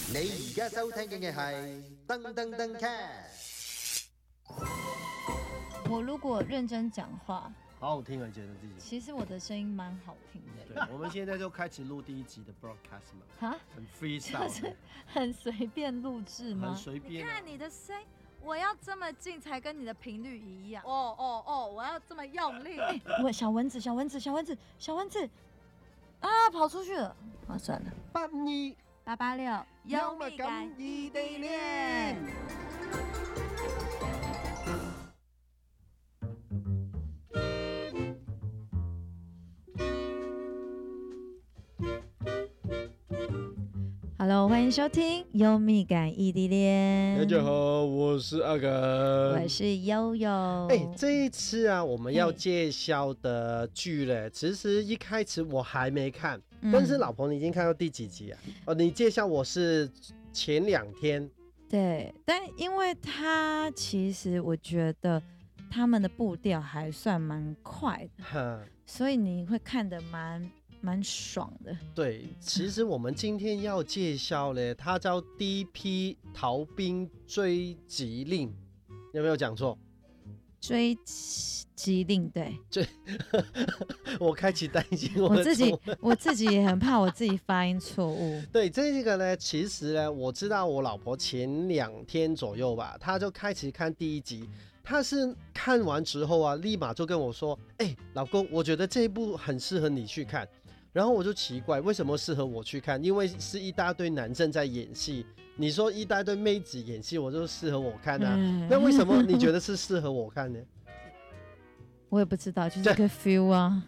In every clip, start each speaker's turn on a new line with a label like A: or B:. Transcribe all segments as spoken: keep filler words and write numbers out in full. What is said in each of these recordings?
A: 你而家收聽嘅係噔噔噔 cast。
B: 我如果認真講話，
C: 好好聽啊！你覺得自己？
B: 其實我的聲音蠻好聽的。
C: 對，我們現在就開始錄第一集的 broadcast 嘛。
B: 哈？
C: 很 freestyle 的，
B: 很隨便錄製嗎？
C: 很隨便、啊。
B: 你看你的聲，我要這麼近才跟你的頻率一樣。哦哦哦，我要這麼用力。我小蚊子，小蚊子，小蚊子，小蚊子，啊，跑出去了。啊，算了。
C: 八二
B: 八八六，
C: 幽默感異地戀。
B: Hello， 歡迎收聽幽默感異地戀。
C: 大家好，我是阿感，
B: 我是悠悠。
C: 哎、欸，這一次啊，我們要介紹的劇呢，其實一開始我還沒看，嗯、但是老婆你已經看到第幾集啊？哦，你介紹我是前兩天。
B: 對，但因為他其實我覺得他們的步調還算蠻快的，所以你會看得蠻。蠻爽的。
C: 對，其實我們今天要介紹呢，它叫 D P 逃兵追緝令，有沒有講錯？
B: 追緝令，對。追，
C: 我開始擔心我的
B: 我自己，我自己也很怕我自己發音錯誤。
C: 對，這個呢，其實呢，我知道我老婆前兩天左右吧，她就開始看第一集。他是看完之後啊，立馬就跟我說：“哎、欸，老公，我覺得這一部很適合你去看。”然後我就奇怪，為什麼適合我去看？因為是一大堆男生在演戲。你說一大堆妹子演戲，我就適合我看啊。嗯、那為什麼你覺得是適合我看呢？
B: 我也不知道，就是這個 feel 啊。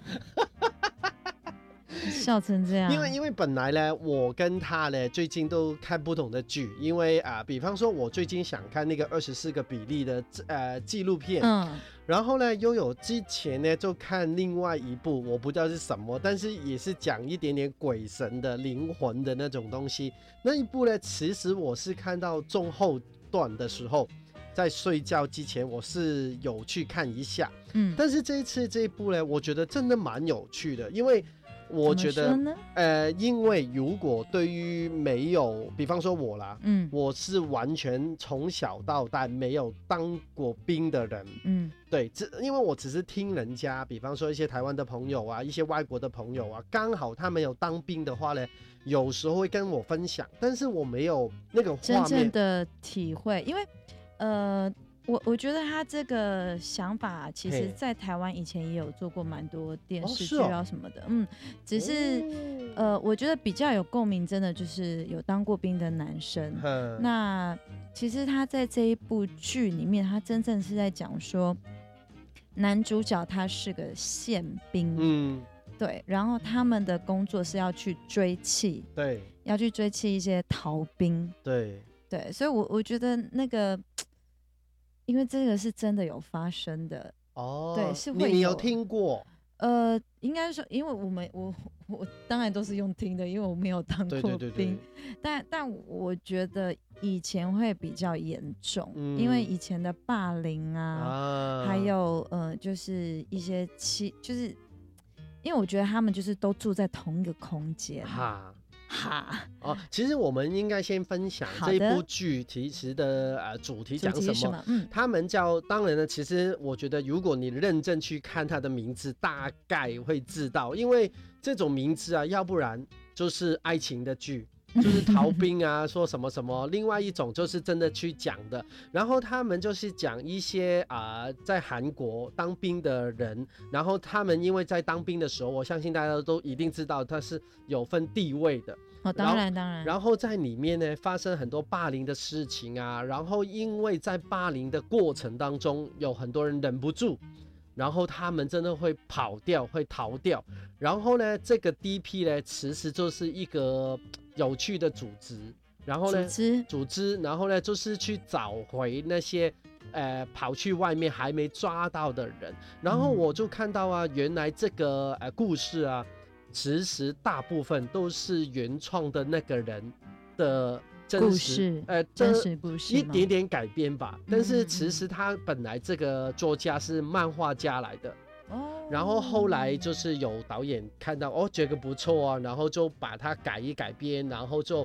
B: 笑成這樣，
C: 因為因為本來呢，我跟他呢最近都看不同的劇，因為啊、呃，比方說我最近想看那個二十四個比例的呃紀錄片，嗯，然後呢，悠悠之前呢就看另外一部，我不知道是什麼，但是也是講一點點鬼神的靈魂的那種東西。那一部呢，其實我是看到中後段的時候，在睡覺之前，我是有去看一下，嗯，但是這一次這一部呢，我覺得真的蠻有趣的，因為。我覺得，呃，因為如果對於沒有，比方說我啦，嗯，我是完全從小到大沒有當過兵的人，嗯，對，只因為我只是聽人家，比方說一些台灣的朋友啊，一些外國的朋友啊，剛好他們有當兵的話呢，有時候會跟我分享，但是我沒有那個畫面
B: 真正的體會，因為，呃。我我覺得他這個想法，其實在台灣以前也有做過蠻多電視劇啊什麼的，哦哦、嗯，只是、哦、呃，我覺得比較有共鳴，真的就是有當過兵的男生。嗯、那其實他在這一部劇裡面，他真正是在講說，男主角他是個憲兵，嗯，對，然後他們的工作是要去追緝，對，要去追緝一些逃兵，對對，所以我我覺得那個。因為這個是真的有發生的哦，對，是會有。
C: 你有聽過？
B: 呃，應該說，因為我們我我當然都是用聽的，因為我沒有當過兵。對對對對。但但我覺得以前會比較嚴重，嗯、因為以前的霸凌啊，啊還有呃，就是一些欺，就是因為我覺得他們就是都住在同一個空間。哈。哈
C: 哦，其實我們應該先分享這一部劇其實的呃主題講什麼。什麼嗯，他們叫當然呢，其實我覺得如果你認真去看它的名字，大概會知道，因為這種名字啊，要不然就是愛情的劇。就是逃兵啊，說什麼什麼，另外一種就是真的去講的。然後他們就是講一些啊、呃，在韓國當兵的人，然後他們因為在當兵的時候，我相信大家都一定知道他是有分地位的。
B: 哦，當然當然。
C: 然後在裡面呢，發生很多霸凌的事情啊，然後因為在霸凌的過程當中，有很多人忍不住。然後他們真的會跑掉，會逃掉。然後呢，這個 D P 呢，其實就是一個有趣的組織。然後呢，組織，組織，然後呢，就是去找回那些呃跑去外面還沒抓到的人。然後我就看到啊，原來這個呃故事啊，其實大部分都是原創的那個人的。真實故事，呃，
B: 真實故事
C: 一點點改編吧。嗯、但是其實他本來這個作家是漫畫家來的，哦，然後後來就是有導演看到，哦，覺得不錯啊，然後就把它改一改編，然後就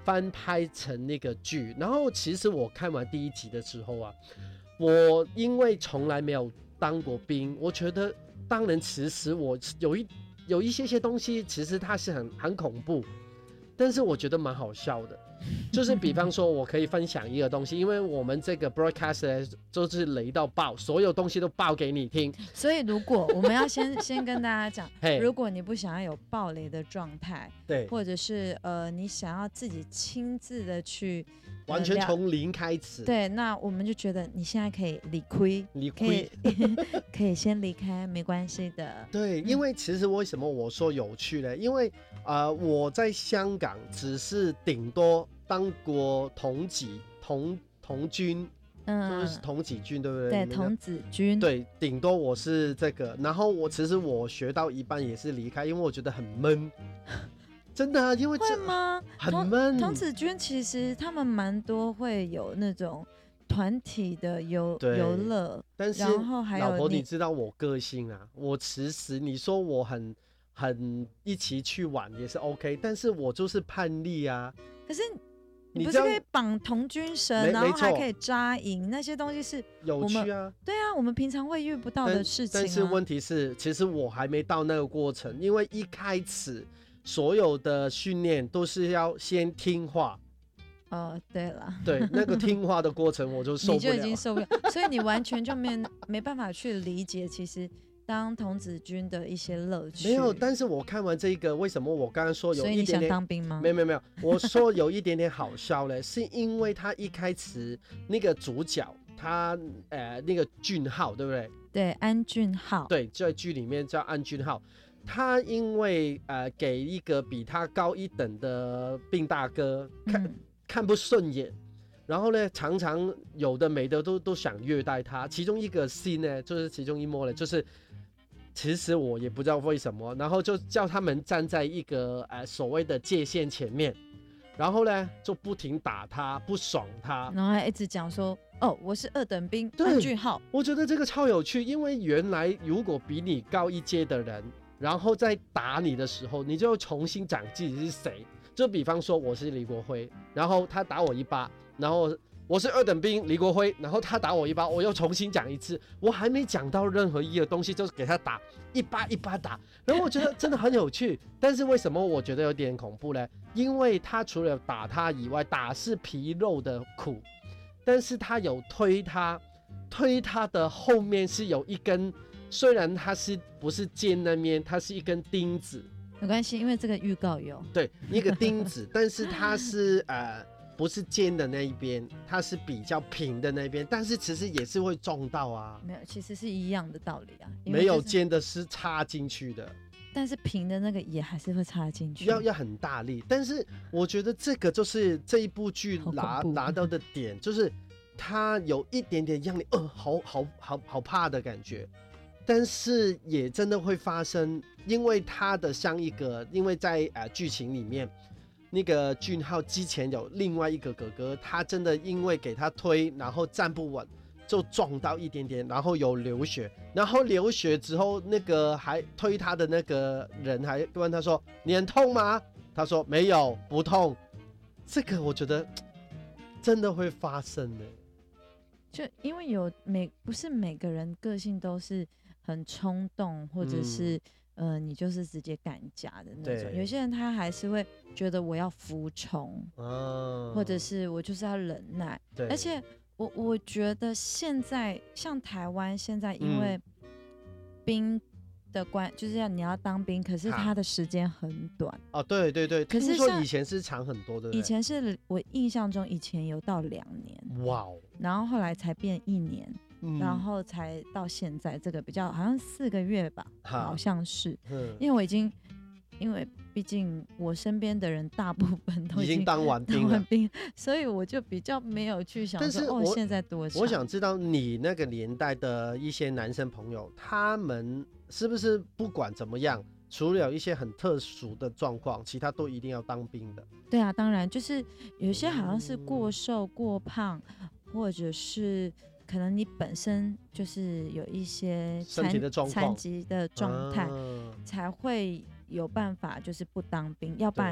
C: 翻拍成那个剧。然后其实我看完第一集的时候啊，我因为从来没有当过兵，我觉得当然其实我有一有一些些东西，其实它是很很恐怖，但是我觉得蛮好笑的。就是比方说我可以分享一个东西，因为我们这个 broadcast 就是雷到爆，所有东西都爆给你听，
B: 所以如果我们要先先跟大家讲
C: hey,
B: 如果你不想要有爆雷的状态，
C: 对，
B: 或者是呃你想要自己亲自的去、呃、
C: 完全从零开始，
B: 对，那我们就觉得你现在可以离开
C: 离开
B: 可以可以先离开，没关系的。
C: 对，因为其实为什么我说有趣呢？因为呃我在香港只是顶多当过童己童童军，嗯，就是童子军，对不对？
B: 对，童子军。
C: 对，顶多我是这个，然后我其实我学到一半也是离开，因为我觉得很闷。真的啊，因为
B: 会吗？
C: 很闷。
B: 童子军其实他们蛮多会有那种团体的游游乐，
C: 但是
B: 然后还有
C: 老婆，你知道我个性啊，我其实你说我很很一起去玩也是 OK， 但是我就是叛逆啊。
B: 可是你不是可以绑童军绳，然后还可以扎营，那些东西是
C: 有趣啊。
B: 对啊，我们平常会遇不到的事情、啊但。
C: 但是问题是，其实我还没到那个过程，因为一开始所有的训练都是要先听话。
B: 哦，对了，
C: 对，那个听话的过程我就受不了，
B: 你就已经受不了，所以你完全就没没办法去理解，其实当童子军的一些乐趣。
C: 没有，但是我看完这个，为什么我刚刚说有一点点，
B: 所以你想当兵吗？
C: 没有没有没有，我说有一点点好笑嘞，是因为他一开始那个主角他呃那个俊浩，对不对？
B: 对，安俊浩，
C: 对，在剧里面叫安俊浩。他因为呃给一个比他高一等的兵大哥看、嗯、看不顺眼，然后呢常常有的没的都都想虐待他。其中一个 scene 呢，就是其中一幕呢，就是其实我也不知道为什么，然后就叫他们站在一个呃所谓的界限前面，然后呢就不停打他，不爽他，
B: 然后还一直讲说哦我是二等兵安俊浩。
C: 我觉得这个超有趣，因为原来如果比你高一阶的人，然后在打你的时候，你就重新讲自己是谁。就比方说我是李国辉，然后他打我一巴，然后我是二等兵李国辉，然后他打我一巴，我又重新讲一次，我还没讲到任何一个东西，就是给他打一巴一巴打，然后我觉得真的很有趣。但是为什么我觉得有点恐怖呢？因为他除了打他以外，打是皮肉的苦，但是他有推他，推他的后面是有一根，虽然它是不是尖那边，它是一根钉子。
B: 没关系，因为这个预告有。
C: 对，一个钉子，但是它是呃不是尖的那一边，它是比较平的那边，但是其实也是会撞到啊。
B: 没有，其实是一样的道理啊。
C: 没有尖的是插进去的，
B: 但是平的那个也还是会插进去，
C: 要要很大力。但是我觉得这个就是这一部剧拿拿到的点，就是它有一点点让你呃好好好好怕的感觉。但是也真的会发生，因为他的像一个，因为在呃剧情里面，那个俊浩之前有另外一个哥哥，他真的因为给他推，然后站不稳，就撞到一点点，然后有流血，然后流血之后，那个还推他的那个人还问他说：“你很痛吗？”他说：“没有，不痛。”这个我觉得真的会发生的，
B: 就因为有每不是每个人个性都是很冲动，或者是、嗯、呃，你就是直接赶甲的那种。有些人他还是会觉得我要服从，哦、或者是我就是要忍耐。而且我我觉得现在像台湾现在因为兵的关，嗯、就是要你要当兵，可是他的时间很短。
C: 哦，对对对，
B: 可是
C: 听说以前是长很多的。
B: 以前是我印象中以前有到两年，哇哦，然后后来才变一年。嗯、然后才到现在这个比较好像四个月吧，好像是、嗯，因为我已经，因为毕竟我身边的人大部分都已经,
C: 已经当完兵了，
B: 当完兵，所以我就比较没有去想说，但是哦，现在多长。
C: 我想知道你那个年代的一些男生朋友，他们是不是不管怎么样，除了有一些很特殊的状况，其他都一定要当兵的？
B: 对啊，当然就是有些好像是过瘦、过胖，或者是。可能你本身就是有一些
C: 身体的状况、
B: 残疾的状态、啊，才会有办法就是不当兵，要不然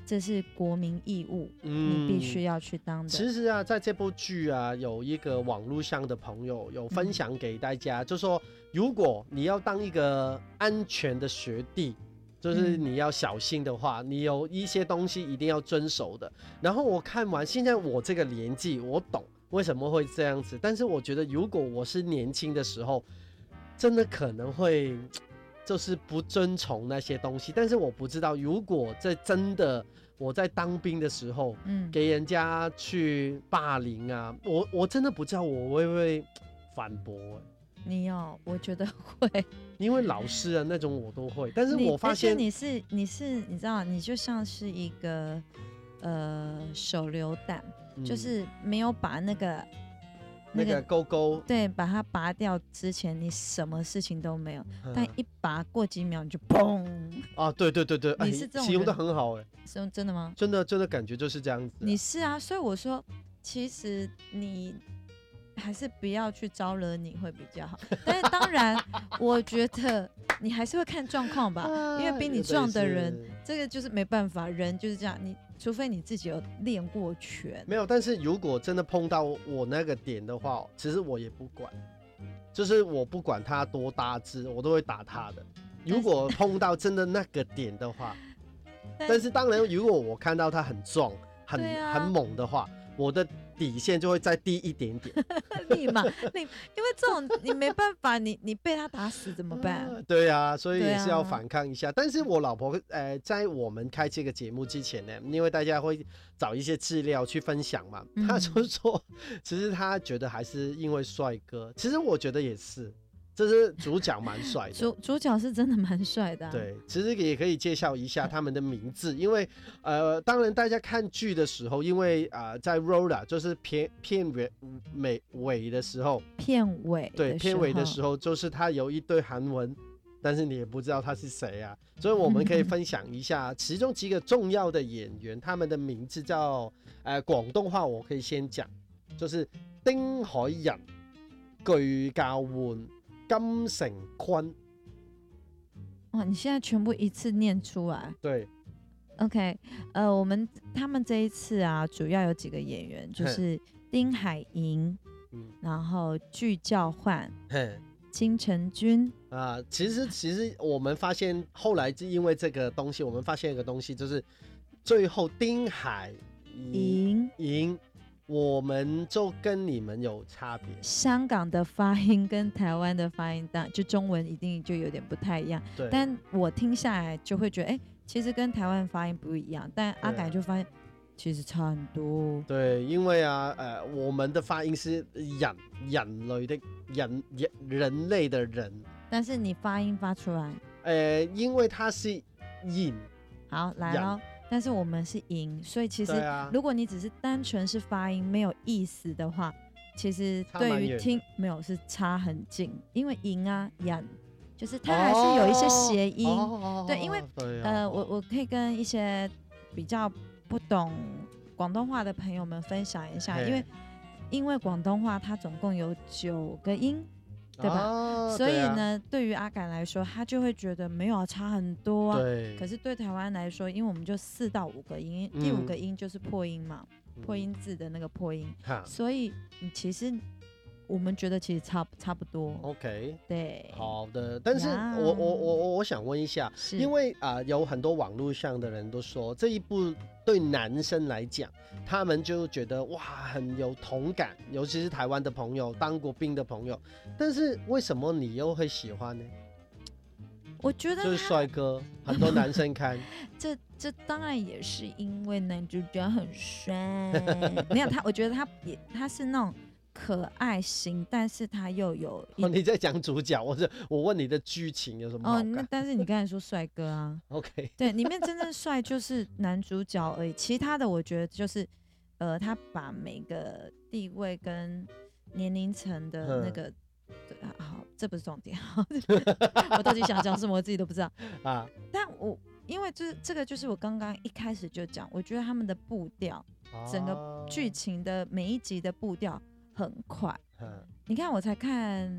B: 这是国民义务，嗯、你必须要去当的。
C: 其实啊，在这部剧啊，有一个网络上的朋友有分享给大家，嗯、就说如果你要当一个安全的学弟，就是你要小心的话，嗯、你有一些东西一定要遵守的。然后我看完，现在我这个年纪，我懂为什么会这样子，但是我觉得如果我是年轻的时候，真的可能会。就是不遵从那些东西，但是我不知道，如果这真的我在当兵的时候，嗯，给人家去霸凌啊，我我真的不知道我会不会反驳、欸。
B: 你有，我觉得会，因
C: 为老师啊那种我都会，但是我发现
B: 你是你是你知道，你就像是一个呃手榴弹、嗯，就是没有把那个。
C: 那个勾勾，
B: 对，把它拔掉之前，你什么事情都没有，嗯、但一拔过几秒你就砰！
C: 啊，对对对对，
B: 你是这种
C: 形容的很好哎，
B: 是真的吗？
C: 真的真的感觉就是这样子、啊。
B: 你是啊，所以我说，其实你还是不要去招惹你会比较好。但是当然，我觉得你还是会看状况吧，啊、因为比你壮的人，这个就是没办法，人就是这样，你。除非你自己有练过拳，
C: 没有。但是如果真的碰到我那个点的话，其实我也不管，就是我不管他多大只，我都会打他的。如果碰到真的那个点的话，但 是, 但是当然，如果我看到他很壮、很、啊、很猛的话，我的底线就会再低一点点。
B: 立马，你因为这种你没办法，你你被他打死怎么办？
C: 啊对啊，所以也是要反抗一下。啊、但是我老婆呃，在我们开这个节目之前呢，因为大家会找一些资料去分享嘛，嗯、她就说，其实她觉得还是因为帅哥，其实我觉得也是。就是主角蛮帅的，
B: 主主角是真的蛮帅的、啊。
C: 对，其实也可以介绍一下他们的名字，因为呃，当然大家看剧的时候，因为啊、呃，在 Rolla 就是片片尾尾尾的时候，
B: 片尾
C: 对片尾的时候，就是他有一堆韩文，但是你也不知道他是谁啊，所以我们可以分享一下其中几个重要的演员，他们的名字叫呃广东话，我可以先讲，就是丁海寅、具教煥。金城坤，
B: 哇！你现在全部一次念出来。
C: 对
B: ，OK， 呃，我们他们这一次啊，主要有几个演员，就是丁海寅，嗯、然后具教煥，金城君
C: 啊。其实，其实我们发现后来就因为这个东西，我们发现一个东西，就是最后丁海寅寅。我们就跟你们有差别，
B: 香港的发音跟台湾的发音，就中文一定就有点不太一样。
C: 对，
B: 但我听下来就会觉得，哎、欸，其实跟台湾发音不一样，但阿改就发现其实差很多。
C: 对，因为啊，呃，我们的发音是人人类的人人人类的人，
B: 但是你发音发出来，
C: 呃，因为它是寅。
B: 好，来咯。但是我们是寅，所以其实如果你只是单纯是发音没有意思的话，其实对于听没有是差很近，因为寅啊寅就是它还是有一些谐音，哦、对，因为、哦、呃我我可以跟一些比较不懂广东话的朋友们分享一下，因为因为广东话它总共有九个音。对吧？哦、所以呢，对, 啊、对于阿感来说，他就会觉得没有差很多啊。
C: 对。
B: 可是对台湾来说，因为我们就四到五个音，嗯、第五个音就是破音嘛，嗯、破音字的那个破音，嗯、所以其实我们觉得其实差差不多。
C: OK。
B: 对。
C: 好的，但是我我我我想问一下，因为啊、呃、有很多网络上的人都说这一部对男生来讲，他们就觉得哇很有同感，尤其是台湾的朋友，当过兵的朋友。但是为什么你又会喜欢呢？
B: 我觉得
C: 就是帅哥，很多男生看。
B: 这这当然也是因为男主角很帅，没有他，我觉得他也他是那种可爱型，但是他又有、
C: 哦、你在讲主角，我是我问你的剧情有什么好感？
B: 哦，那但是你刚才说帅哥啊
C: ，OK，
B: 对，里面真正帅就是男主角而已，其他的我觉得就是呃，他把每个地位跟年龄层的那个。对，好，这不是重点。我到底想讲什么，我自己都不知道啊。但我因为就是这个，就是我刚刚一开始就讲，我觉得他们的步调，哦、整个剧情的每一集的步调很快。嗯、你看，我才看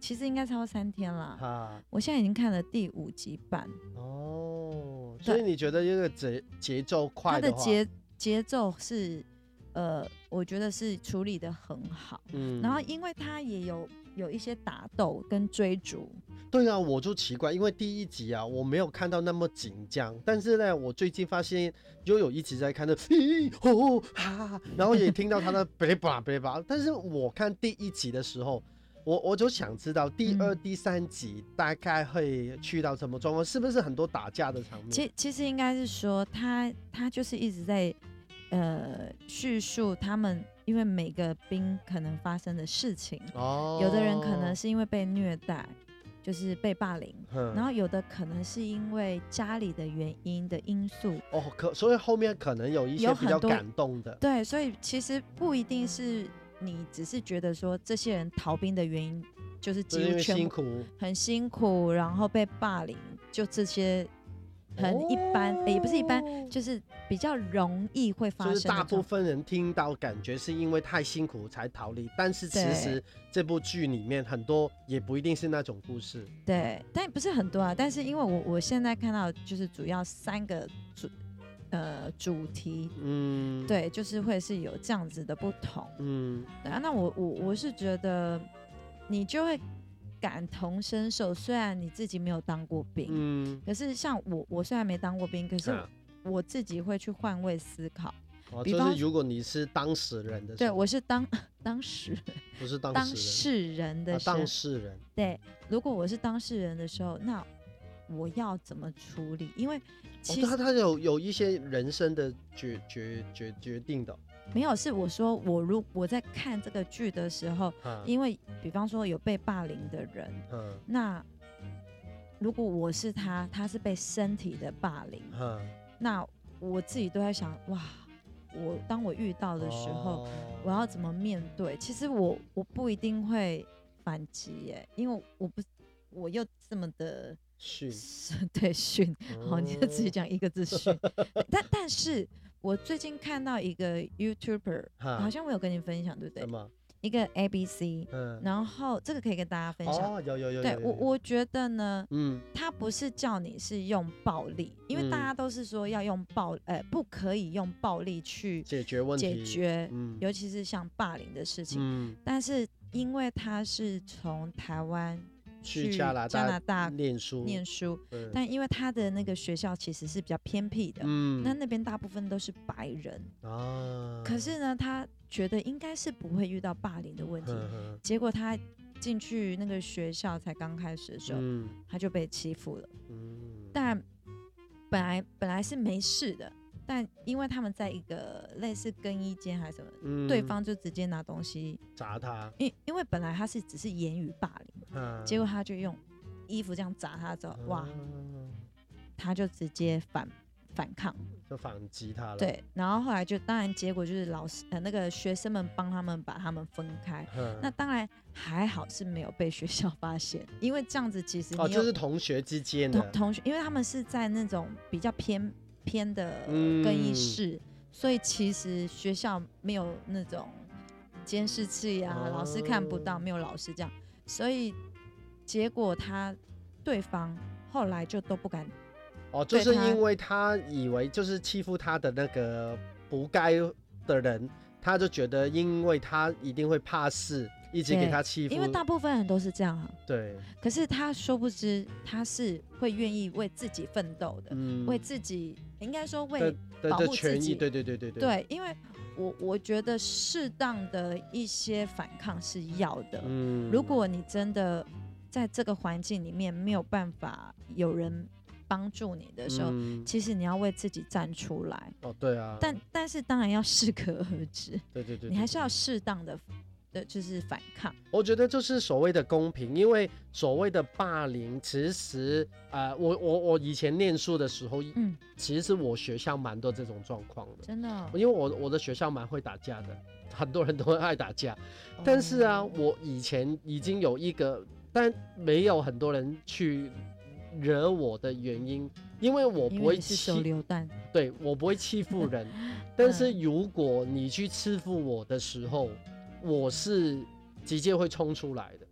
B: 其实应该超过三天啦。
C: 啊，
B: 我现在已经看了第五集半。
C: 哦，所以你觉得这个节节奏快
B: 的话，它的节节奏是，呃，我觉得是处理的很好。嗯，然后因为它也有有一些打斗跟追逐。
C: 对啊，我就奇怪，因为第一集啊，我没有看到那么紧张，但是呢，我最近发现悠悠一直在看的，咦哦哈，然后也听到他的别吧别吧，但是我看第一集的时候，我我就想知道第二、嗯、第三集大概会去到什么状况，是不是很多打架的场面？
B: 其其实应该是说他他就是一直在呃叙述他们。因为每个兵可能发生的事情，哦，有的人可能是因为被虐待，就是被霸凌，然后有的可能是因为家里的原因的因素，
C: 哦，可所以后面可能有一些比较感动的，
B: 对，所以其实不一定是你只是觉得说这些人逃兵的原因就是几乎全部很辛苦，然后被霸凌，就这些。很一般、哦欸，也不是一般，就是比较容易会发生。
C: 就是大部分人听到感觉是因为太辛苦才逃离，但是其实这部剧里面很多也不一定是那种故事。
B: 对，但不是很多啊。但是因为我我现在看到就是主要三个主呃主题，嗯，对，就是会是有这样子的不同，嗯，对啊。那我我我是觉得你就会。感同身受，虽然你自己没有当过兵，嗯，可是像我，我虽然没当过兵，可是我自己会去换位思考。
C: 哦，就是如果你是当事人的时候，
B: 对，我是当当事人，
C: 不是当事人，
B: 当事人的时候，
C: 啊、当事人，
B: 对，如果我是当事人的时候，那我要怎么处理？因为其实、
C: 哦、他他有有一些人生的决决决决定的。
B: 没有，是我说我如我在看这个剧的时候，嗯、因为比方说有被霸凌的人，嗯、那如果我是他，他是被身体的霸凌，嗯、那我自己都在想，哇，我当我遇到的时候，哦、我要怎么面对？其实我我不一定会反击耶，因为我不我又这么的
C: 训，
B: 对训，好，你就直接讲一个字训，但但是。我最近看到一个 YouTuber， 好像我有跟你分享，对不对？
C: 什么？
B: 一个 A B C，嗯，然后这个可以跟大家分享。
C: 哦，有有有有。
B: 对我，我觉得呢，嗯，他不是叫你是用暴力，因为大家都是说要用暴，呃，不可以用暴力去
C: 解决问题，
B: 解决，嗯，尤其是像霸凌的事情。嗯，但是因为他是从台湾。
C: 去加拿大
B: 加拿大
C: 念书，
B: 念书，但因为他的那个学校其实是比较偏僻的，嗯，那那边大部分都是白人啊。可是呢，他觉得应该是不会遇到霸凌的问题，呵呵结果他进去那个学校才刚开始的时候，嗯、他就被欺负了。嗯，但本来本来是没事的。但因为他们在一个类似更衣间还是什么，嗯、对方就直接拿东西
C: 砸他，
B: 因因为本来他是只是言语霸凌，啊、结果他就用衣服这样砸他之后，哇，啊、他就直接反反抗，
C: 就反击他了。
B: 对，然后后来就当然结果就是老师呃那个学生们帮他们把他们分开，啊、那当然还好是没有被学校发现，因为这样子其实你
C: 哦就是同学之间的
B: 同同学，因为他们是在那种比较偏。偏的更衣室，嗯、所以其实学校没有那种监视器啊，哦、老师看不到，没有老师这样，所以结果他对方后来就都不敢。
C: 哦，就是因为他以为就是欺负他的那个不该的人，他就觉得因为他一定会怕事。一直给他欺负，
B: 因为大部分人都是这样啊。
C: 对。
B: 可是他殊不知，他是会愿意为自己奋斗的，嗯、为自己应该说为保护自己。
C: 对对对对对。
B: 对，因为我我觉得适当的一些反抗是要的。嗯。如果你真的在这个环境里面没有办法有人帮助你的时候，嗯、其实你要为自己站出来。
C: 哦，对啊。
B: 但但是当然要适可而止。
C: 对对 对, 对。
B: 你还是要适当的。的就是反抗，
C: 我觉得就是所谓的公平，因为所谓的霸凌，其实呃，我我我以前念书的时候，嗯，其实我学校蛮多这种状况的，
B: 真的、哦，
C: 因为我我的学校蛮会打架的，很多人都会爱打架，哦、但是啊，我以前已经有一个，但没有很多人去惹我的原因，因为我不会欺
B: 手榴弹，
C: 对我不会欺负人，但是如果你去欺负我的时候。我是直接会冲出来的，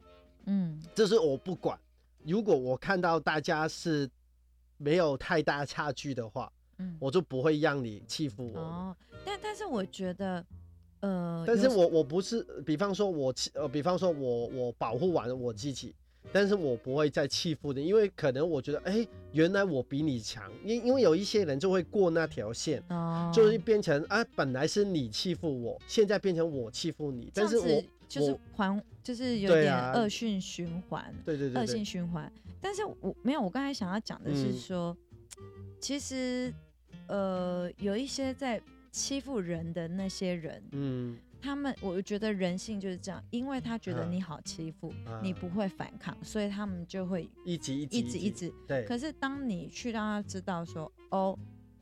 C: 嗯，就是我不管，如果我看到大家是没有太大差距的话，嗯，我就不会让你欺负我。
B: 哦，但但是我觉得，呃，
C: 但是我我不是，比方说我呃，比方说我我保护完我自己。但是我不会再欺负你，因为可能我觉得，哎、欸，原来我比你强，因因为有一些人就会过那条线，哦，就是变成啊，本来是你欺负我，现在变成我欺负你，但是我
B: 就是环，就是有点恶性循环，
C: 对对对，
B: 恶性循环。但是我没有，我刚才想要讲的是说，嗯、其实呃，有一些在欺负人的那些人，嗯。他们，我觉得人性就是这样，因为他觉得你好欺负，啊、你不会反抗，所以他们就会
C: 一直一直
B: 一直一直。对。可是当你去让他知道说，哦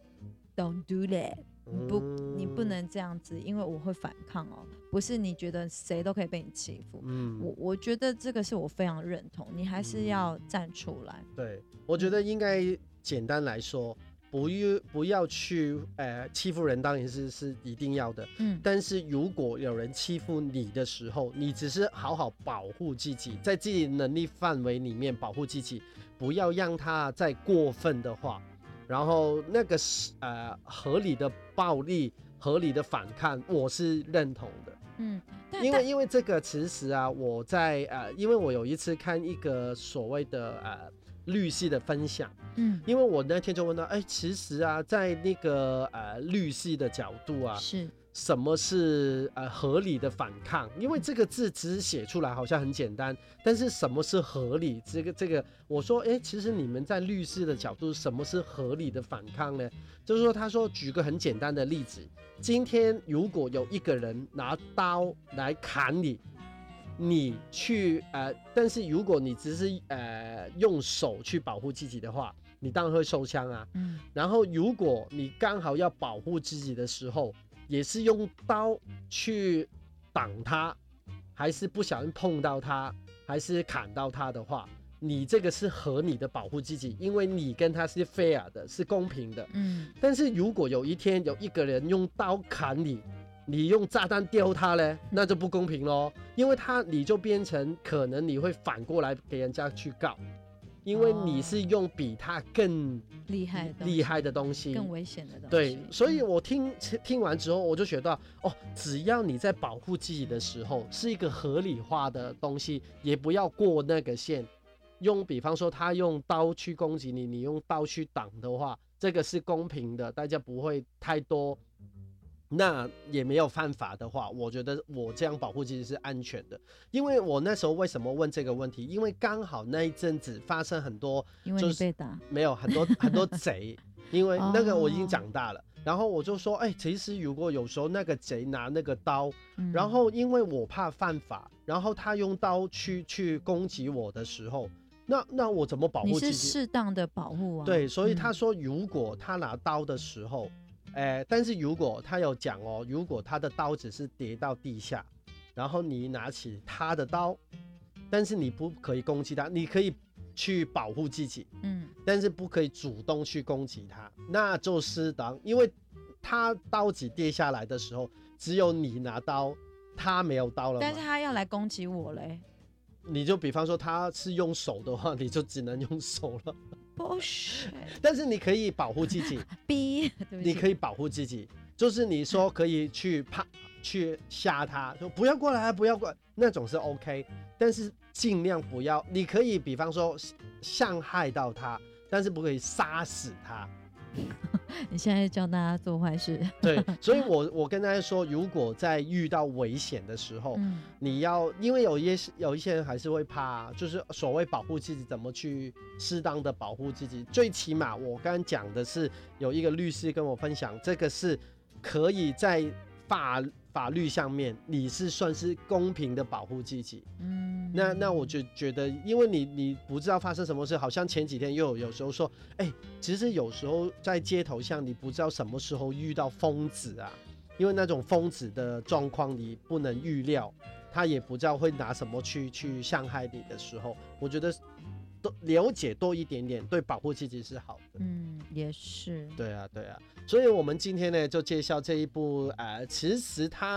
B: ，Don't do that，、嗯、不，你不能这样子，因为我会反抗哦。不是你觉得谁都可以被你欺负，嗯，我我觉得这个是我非常认同，你还是要站出来。
C: 嗯、对，我觉得应该简单来说。不要不要去呃欺负人，当然是是一定要的。嗯，但是如果有人欺负你的时候，你只是好好保护自己，在自己能力范围里面保护自己，不要让他再过分的话，然后那个呃合理的暴力、合理的反抗，我是认同的。嗯，因为因为这个其实啊，我在呃，因为我有一次看一个所谓的呃。律师的分享，嗯，因为我那天就问他，哎、欸，其实啊，在那个呃律师的角度啊，
B: 是
C: 什么是呃合理的反抗？因为这个字只是写出来好像很简单，但是什么是合理？这个这个，我说，哎、欸，其实你们在律师的角度，什么是合理的反抗呢？就是说，他说举个很简单的例子，今天如果有一个人拿刀来砍你。你去呃，但是如果你只是呃用手去保护自己的话，你当然会受伤啊。嗯。然后如果你刚好要保护自己的时候，也是用刀去挡他，还是不小心碰到他，还是砍到他的话，你这个是合理的保护自己，因为你跟他是 fair 的，是公平的。嗯。但是如果有一天有一个人用刀砍你，你用炸弹丢他呢，那就不公平咯，因为他你就变成可能你会反过来给人家去告，因为你是用比他更
B: 厉害
C: 厉害的东西，
B: 更危险的东西。
C: 对，所以我听听完之后，我就学到哦，只要你在保护自己的时候是一个合理化的东西，也不要过那个线。用比方说他用刀去攻击你，你用刀去挡的话，这个是公平的，大家不会太多。那也没有犯法的话，我觉得我这样保护自己是安全的。因为我那时候为什么问这个问题？因为刚好那一阵子发生很多，
B: 因为你被打，
C: 没有很多很多贼，因为那个我已经长大了，然后我就说，哎、欸，其实如果有时候那个贼拿那个刀，嗯、然后因为我怕犯法，然后他用刀去去攻击我的时候。那那我怎么保护自己？
B: 你是适当的保护啊。
C: 对，所以他说，如果他拿刀的时候。嗯欸、但是如果他有讲哦，如果他的刀只是跌到地下，然后你拿起他的刀，但是你不可以攻击他，你可以去保护自己，嗯，但是不可以主动去攻击他，那就适当，因为他刀子跌下来的时候，只有你拿刀，他没有刀了嘛，
B: 但是他要来攻击我嘞，
C: 你就比方说他是用手的话，你就只能用手了。但是你可以保护自己，你可以保护自己，就是你说可以去怕去吓他，说不要过来，不要过来，那种是 OK， 但是尽量不要。你可以比方说伤害到他，但是不可以杀死他。
B: 你现在教大家做坏事，
C: 对，所以我我跟大家说，如果在遇到危险的时候，嗯、你要因为有一些有一些人还是会怕，就是所谓保护自己，怎么去适当的保护自己？最起码我刚刚讲的是，有一个律师跟我分享，这个是可以在法法律上面，你是算是公平的保护自己。嗯，那那我就觉得，因为你你不知道发生什么事，好像前几天又有有时候说，哎、欸，其实有时候在街头上，你不知道什么时候遇到疯子啊，因为那种疯子的状况你不能预料，他也不知道会拿什么去去伤害你的时候，我觉得多了解多一点点，对保护自己是好的。
B: 嗯，也是。
C: 对啊，对啊。所以我们今天呢就介绍这一部，呃，其实它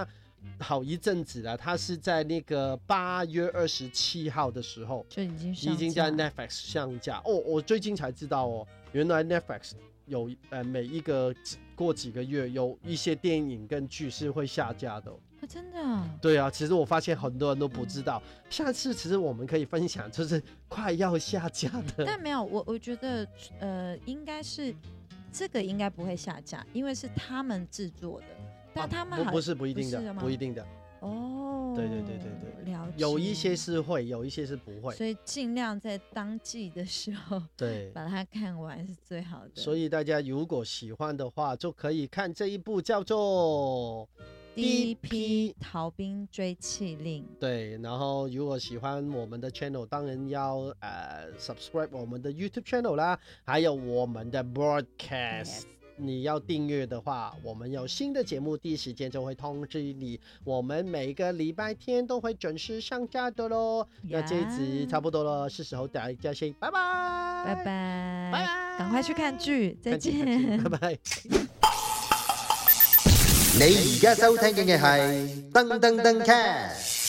C: 好一阵子了，它是在那个八月二十七号的时候
B: 就已经上架，
C: 已经在 Netflix 上架哦。我最近才知道哦，原来 Netflix 有呃每一个过几个月有一些电影跟剧是会下架的、哦
B: 啊、真的、啊？
C: 对啊，其实我发现很多人都不知道。嗯、下次其实我们可以分享，就是快要下架的。
B: 但没有，我我觉得呃应该是这个应该不会下架，因为是他们制作的。但他们、
C: 啊、不, 不是不一定的，
B: 不,
C: 不一定的。
B: 哦，
C: 对对对对对，
B: 了解。
C: 有一些是会，有一些是不会，
B: 所以尽量在当季的时候，
C: 对，
B: 把它看完是最好的。
C: 所以大家如果喜欢的话，就可以看这一部叫做《
B: 第一批逃兵追缉令》。
C: 对，然后如果喜欢我们的 channel， 当然要呃 subscribe 我们的 YouTube channel 啦，还有我们的 broadcast。Yes.你要订阅的话，我们有新的节目第一时间就会通知你，我们每个礼拜天都会准时上架的咯。那这一集差不多了，是時候大家先拜拜
B: 拜拜拜拜，趕快去看劇，再見，
C: 拜拜。
A: 你而家收聽嘅係噔噔噔 cast。